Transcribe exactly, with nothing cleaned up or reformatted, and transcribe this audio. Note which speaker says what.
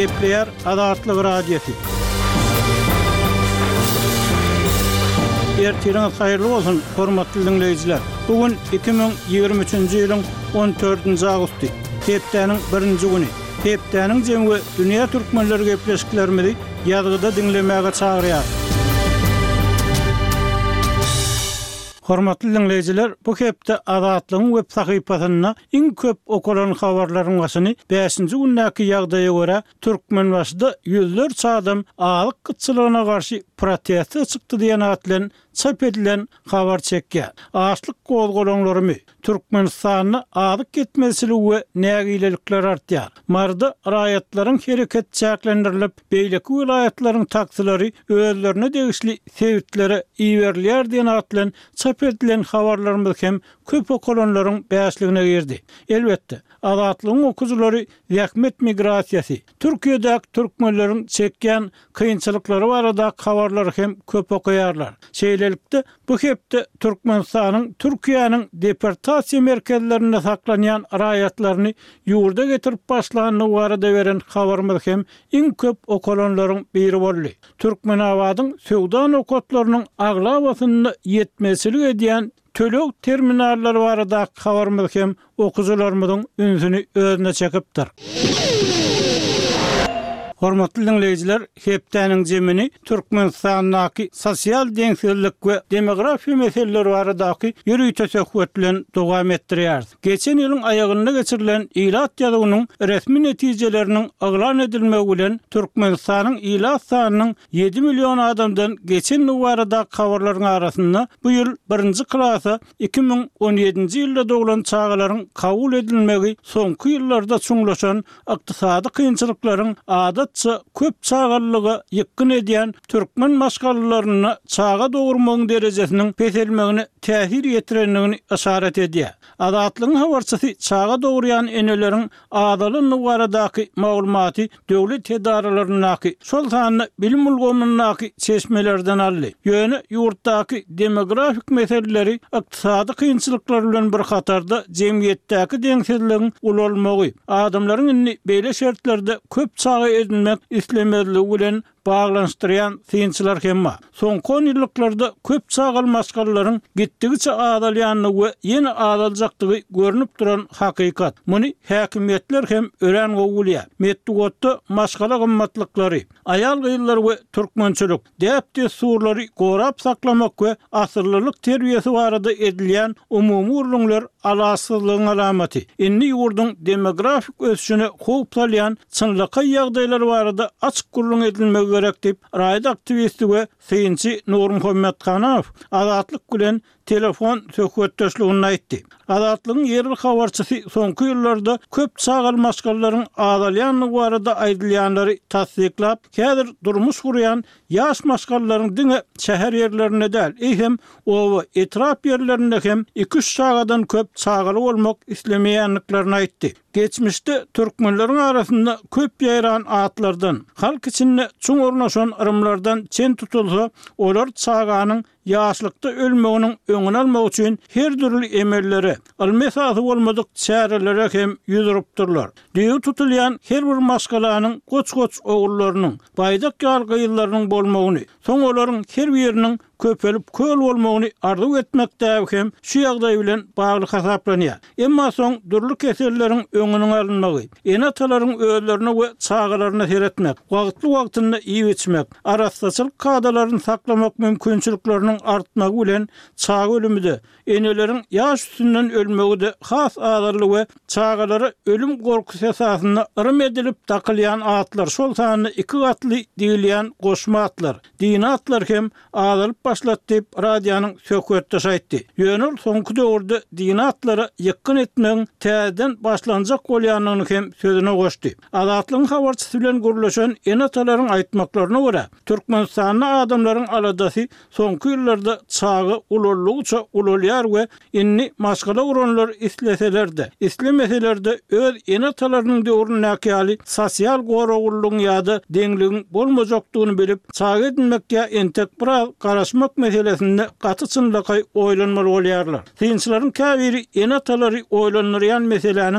Speaker 1: Gepleyer Adatlyk radiosu. Ertiriniz hayırlı olsun, hormatly dinleyijiler. Bugün iki bin ýygrimi üçinji ýylyň on dördünji agusty, hepdeniň birinji güni. Hepdeniň jemgy dünýä türkmenleri gepleşiklerimizi ýazgyda dinlemäge çagyrýar. Hormatly dinleyijiler, bu hepde Adatlyň web sahypasyna iň köp okulan habarlaryň başyny beşinji günnäki ýagdaýa görä türkmen başda ýüzlerçe adam alyk gytçylygyna garşy protest çykdy diýen atlan çap edilen habar çekýär. Açlyk gozgolanyny Türkmenistanyny adyk ketmesili we nägilelikler artýar. Marda raýatlaryň hereket çäklendirilip, beýleki vilayatlaryň taksylary özlerine degişli sebäplere iýerler diýen atlan çap edilen habarlarymyz hem köp okulanlaryň bäşligine girdi. Elbetde, Adatlyň okujulary ýakmet migrasiýasy, Türkiýedäki türkmenleriň çekýän kynçylyklary barada habarlar hem köp okuýarlar. Şeýlelikde bu hepde Türkmenistanyň Türkiýanyň deportasiýa merkezlerinde saklanýan raýatlaryny ýurda getirip başlanyny barada beren habarymyz hem iň köp okulanlaryň biri boldy. Türkmen awadyň Söwdan okatlarynyň aglawasyny ýetmesili edýän tölög terminallary barada habarymyz hem okujularymyzyň ünsüni özüne çekipdir. Hormatly dinleyijiler, hepdeniň jemini Türkmenistanyň sosial deňsizlik we demografiýa meseleleri baradaky ýürüýi teşekkür bilen dowam etdirýär. Geçen ýylyň aýagynda geçirilen ilat ýazygynyň resmi netijeleriniň aglan edilmegi bilen Türkmenistanyň ilat sanynyň ýedi million adamdan geçen ýyl barada habarlaryň arasynda bu ýyl birinji klasy iki bin on ýedinji ýylda doglan çağalaryň kabul edilmegi soňky ýyllarda çuňlaşan ykdysady kynçylyklaryň adat köp çağallygy ýykyn edýän türkmen maşgallaryny çağa dogurmagyň derejesiniň peselmegine täsir ýetirenligini işaret edýär. Adatlyň habarçysy çağa dogurýan eneleriň adalyny baradaky maglumaty döwlet edaralarynyňky şol sanyny bilim ulgamynyňky çeşmelerden aldy. Ýöne ýurtdaky demografik meseleleri ykdysady kynçylyklar bilen bir hatarda jemgyýetdäki deňsizligiň ulalmagy, adamlaryň inni beýle şertlerde köp çağa edilmek islemezligi bilen bağlanıştıran synçylar hem bar. Soňky on ýyllarda köp çağal maşgallaryň gitdigiçe adalýanyny we ýene adaljakdygy görünip duran hakykat. Muny häkimetler hem ören gowulýar. Medeniýetde maşgala gymmatlyklary, aýal gyýylar we türkmençilik, däpde surlary gorap saklamak we asyrlylyk terbiýesi barada edilýän umumy urlunlar alasyzlygyň alamaty. Inni ýurduň demografik ösüşine howpsalýan çynlyka ýagdaýlary barada açyk gurulun edilmegi gerek dip raýat aktivisti we synçy Nur Muhammetkanow Adatlyk bilen telefon söhbetdeşligini aýtdy. Adatlygyň ýerli habarçysy soňky ýyllarda köp çağal maşgallaryň adalýanyny barada aýdylýanlary tasdiklap, häzir durmuş gurýan ýaş maşgallaryň diňe şäher ýerlerine däl, hem owa etrap ýerlerinde hem iki üç çağadan köp çağaly bolmak islemeýänliklaryny aýtdy. Geçmişde türkmenleriň arasynda köp ýaýran atlardan, halk içinde çuň ornaşan ırımlardan çen tutulsa, olar çağanyň ýaşlykda ölmeginiň öňüni almak üçin her türlü emelleri, almesasy bolmadyk çärelere hem ýüzüpdirler. Diýip tutulýan her bir maşgalanyň goç-goç ogullarynyň, baýdak ýalgyýlarynyň bolmagyny, soň olaryň her biriniň köpelip köl bolmagyny arzu etmekde hem şu ýagdaý bilen bagly hasaplanýar. Emma soň durly keserleriň öňüniň alynmagy, enatalaryň özlerine we çağalaryna seretmek, wagtly wagtynda iýip içmek, arastaçylyk kadalaryny saklamak mümkinçilikleriniň artmagy bilen çağa ölümide, eneleriň ýaş üstünden ölmegi de has adally we çağalary ölüm gorkusy esasynda ırym edilip takylýan atlar şol sanyny iki gatly diýilýän goşma atlar, dini atlar hem adalyp başlat dip radiýanyň söhbetdeşi aýtdy. Ýöne soňky döwürde dini atlary ýykyn etmegiň täzeden başlanjak bolýanyny hem sözüne goşdy. Adatlyň habarçysy bilen gurulşan enatalaryň aýtmaklaryna görä, Türkmenistanyň adamlaryň aladasy soňky ýyllarda çağı ulallygyça ulalýar we inni maşgala uranlar isleseler-de, islemeseler-de öz enatalarynyň döwründäki ýaly sosial goragullygyň ýa-da deňligiň bolmajakdygyny bilip, çağı edilmekde entek bir garaşmak meselesinde gaty çynlykay oýlanmaly bolýarlar. Synçylaryň käbiri enatalary oýlanýan meselenin